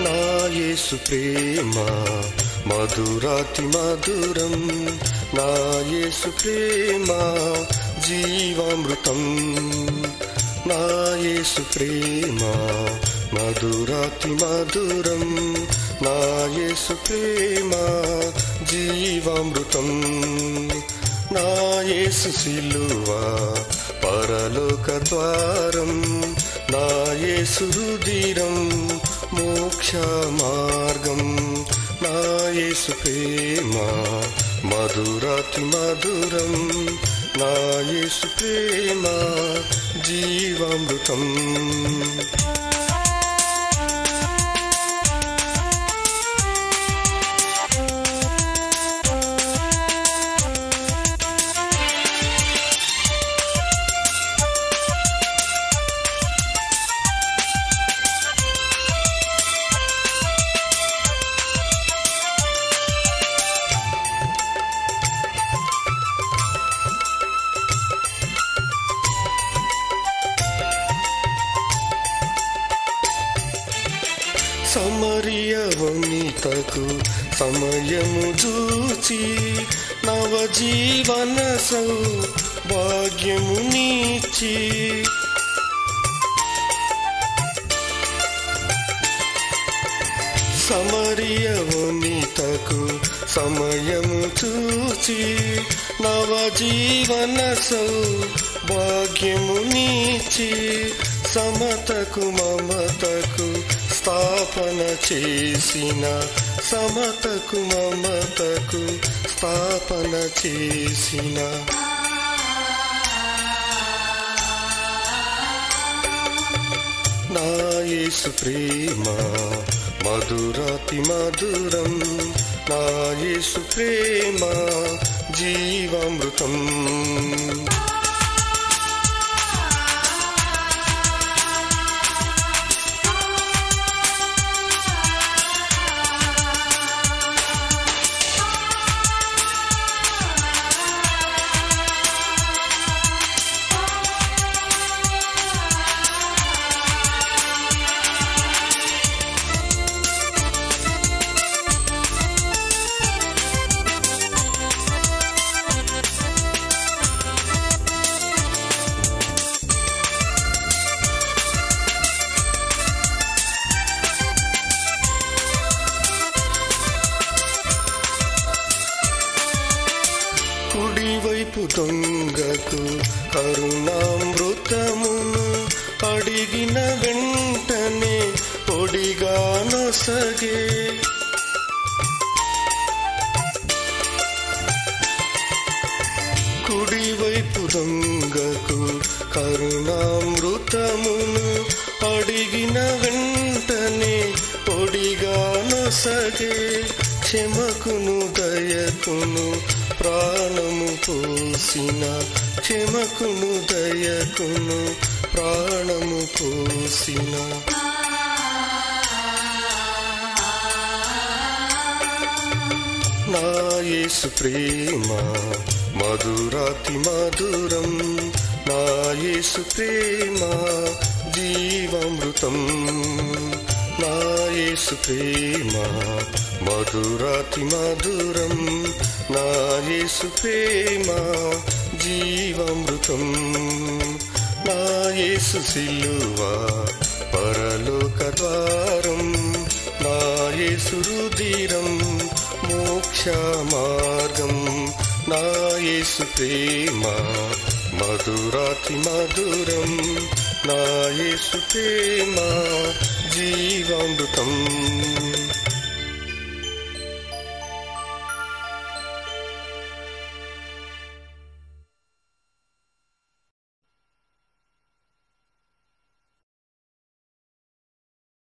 నా యేసు ప్రేమ మధురాతి మధురం, నా యేసు ప్రేమ జీవామృతం, నా యేసు ప్రేమ మధురాతి మధురం, నా యేసు ప్రేమ జీవామృతం, నా యేసు సిలువ పరలోక ద్వారం, నా యేసు రుధిరం మోక్ష మార్గం, నా యేసు ప్రేమ మధురాతి మధురం, నా యేసు ప్రేమ జీవామృతం. సమరయ వనితకు సమయము చూచి నవజీవన సౌభాగ్యము నీచి, సమరయ వనితకు సమయము చూచి నవజీవన సౌభాగ్యము నీచి, సమతకు మమతకు స్థాపన చేసిన, సమతకు మమతకు స్థాపన చేసిన, నా యేసు ప్రేమ మధురాతి మధురం, నా యేసు ప్రేమ జీవామృతం. కుడివైపు దొంగకు కరుణామృతమును అడిగిన వెంటనే పొడిగా నొసగే, కుడివైపు దొంగకు కరుణామృతమును అడిగిన వెంటనే పొడిగా నొసగే, క్షమకును దయకును ప్రాణము పోసిన, క్షమకును దయకును ప్రాణము పోసిన, నా యేసు ప్రేమ మధురాతి మధురం, నా యేసు ప్రేమ జీవామృతం, నా యేసు ప్రేమ మధురాతి మధురం, నా యేసు ప్రేమ జీవామృతం, నా యేసు సిలువ పరలోక ద్వారం, నా యేసు రుధిరం మోక్ష మార్గం, నా యేసు ప్రేమ మధురాతి మధురం, నా యేసు ప్రేమ జీవామృతం.